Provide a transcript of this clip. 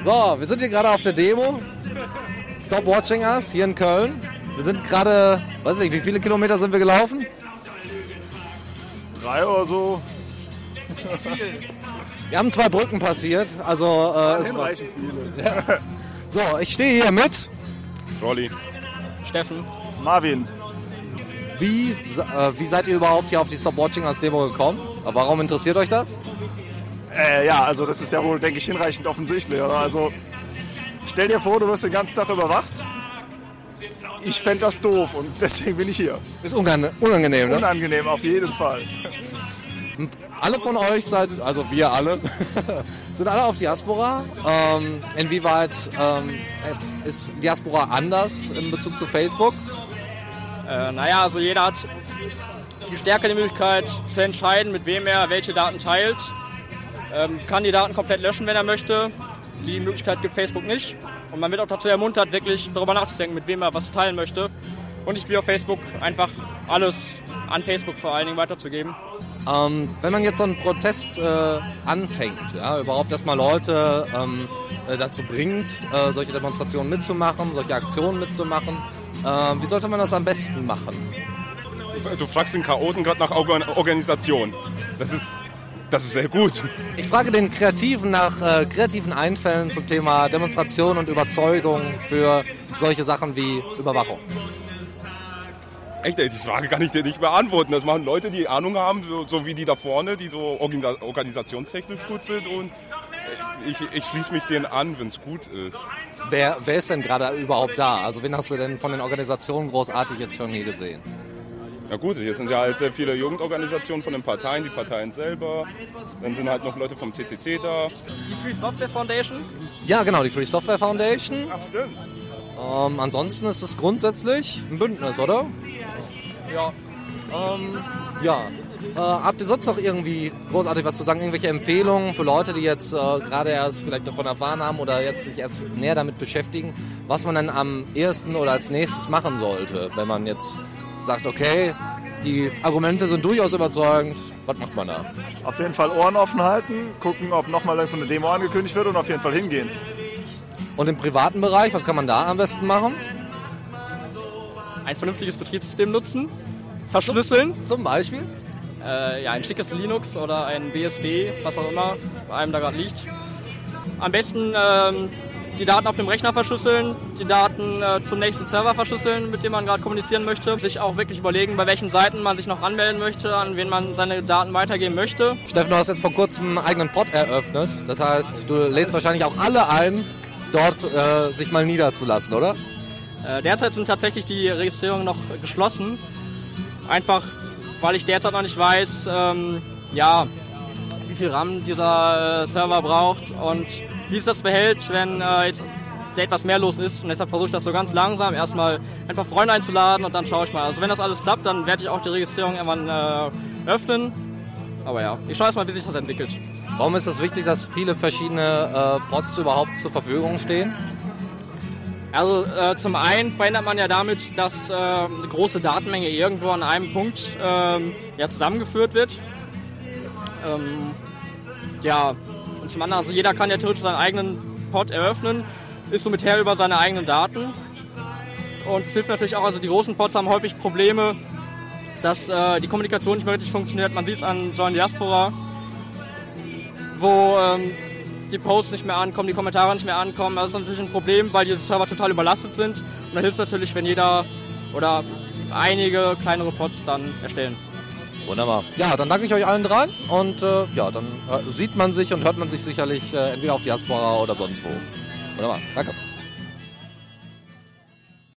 So, wir sind hier gerade auf der Demo. Stop Watching Us hier in Köln. Wir sind gerade, weiß nicht, wie viele Kilometer sind wir gelaufen? 3 oder so. Wir haben 2 Brücken passiert, also es war Hinreichend viele. Ja. So, ich stehe hier mit Rolli. Steffen. Marvin. Wie seid ihr überhaupt hier auf die Stop Watching Us Demo gekommen? Warum interessiert euch das? Ja, also das ist ja wohl, denke ich, hinreichend offensichtlich. Oder? Also stell dir vor, du wirst den ganzen Tag überwacht. Ich fände das doof und deswegen bin ich hier. Ist unangenehm, ne? Unangenehm, auf jeden Fall. Alle von euch seid, also wir alle, sind alle auf Diaspora. Inwieweit ist Diaspora anders in Bezug zu Facebook? Also jeder hat viel stärker die Möglichkeit zu entscheiden, mit wem er welche Daten teilt. Kann die Daten komplett löschen, wenn er möchte. Die Möglichkeit gibt Facebook nicht. Und man wird auch dazu ermuntert, wirklich darüber nachzudenken, mit wem er was teilen möchte. Und nicht wie auf Facebook einfach alles an Facebook vor allen Dingen weiterzugeben. Wenn man jetzt so einen Protest anfängt, ja, überhaupt erstmal Leute dazu bringt, solche Demonstrationen mitzumachen, solche Aktionen mitzumachen, wie sollte man das am besten machen? Du fragst den Chaoten gerade nach Organisation. Das ist sehr gut. Ich frage den Kreativen nach kreativen Einfällen zum Thema Demonstration und Überzeugung für solche Sachen wie Überwachung. Echt, die Frage kann ich dir nicht beantworten. Das machen Leute, die Ahnung haben, so wie die da vorne, die so organisationstechnisch gut sind. Und ich schließe mich denen an, wenn es gut ist. Wer ist denn gerade überhaupt da? Also wen hast du denn von den Organisationen großartig jetzt schon hier gesehen? Na gut, hier sind ja halt sehr viele Jugendorganisationen von den Parteien, die Parteien selber. Dann sind halt noch Leute vom CCC da. Die Free Software Foundation? Ja, genau, die Free Software Foundation. Ach, stimmt. Ansonsten ist es grundsätzlich ein Bündnis, oder? Ja. Habt ihr sonst noch irgendwie großartig was zu sagen? Irgendwelche Empfehlungen für Leute, die jetzt gerade erst vielleicht davon erfahren haben oder jetzt sich erst näher damit beschäftigen, was man dann am ersten oder als nächstes machen sollte, wenn man jetzt sagt, okay, die Argumente sind durchaus überzeugend, was macht man da? Auf jeden Fall Ohren offen halten, gucken, ob nochmal irgendwo eine Demo angekündigt wird und auf jeden Fall hingehen. Und im privaten Bereich, was kann man da am besten machen? Ein vernünftiges Betriebssystem nutzen, verschlüsseln. Zum Beispiel? Ein schickes Linux oder ein BSD, was auch immer bei einem da gerade liegt. Am besten die Daten auf dem Rechner verschlüsseln, die Daten zum nächsten Server verschlüsseln, mit dem man gerade kommunizieren möchte. Sich auch wirklich überlegen, bei welchen Seiten man sich noch anmelden möchte, an wen man seine Daten weitergeben möchte. Steffen, du hast jetzt vor kurzem einen eigenen Pod eröffnet. Das heißt, du lädst wahrscheinlich auch alle ein, dort sich mal niederzulassen, oder? Derzeit sind tatsächlich die Registrierungen noch geschlossen. Einfach, weil ich derzeit noch nicht weiß, wie viel RAM dieser Server braucht und wie es das verhält, wenn jetzt etwas mehr los ist. Und deshalb versuche ich das so ganz langsam erstmal ein paar Freunde einzuladen und dann schaue ich mal. Also wenn das alles klappt, dann werde ich auch die Registrierung irgendwann öffnen. Aber ja, ich schaue erst mal, wie sich das entwickelt. Warum ist es wichtig, dass viele verschiedene Pods überhaupt zur Verfügung stehen? Also zum einen verhindert man ja damit, dass eine große Datenmenge irgendwo an einem Punkt zusammengeführt wird. Und zum anderen, also jeder kann ja theoretisch seinen eigenen Pod eröffnen, ist somit Herr über seine eigenen Daten. Und es hilft natürlich auch, also die großen Pods haben häufig Probleme, dass die Kommunikation nicht mehr richtig funktioniert. Man sieht es an Join Diaspora, wo die Posts nicht mehr ankommen, die Kommentare nicht mehr ankommen. Das ist natürlich ein Problem, weil diese Server total überlastet sind. Und da hilft es natürlich, wenn jeder oder einige kleinere Pods dann erstellen. Wunderbar. Ja, dann danke ich euch allen dreien und dann sieht man sich und hört man sich sicherlich entweder auf Diaspora oder sonst wo. Wunderbar, danke.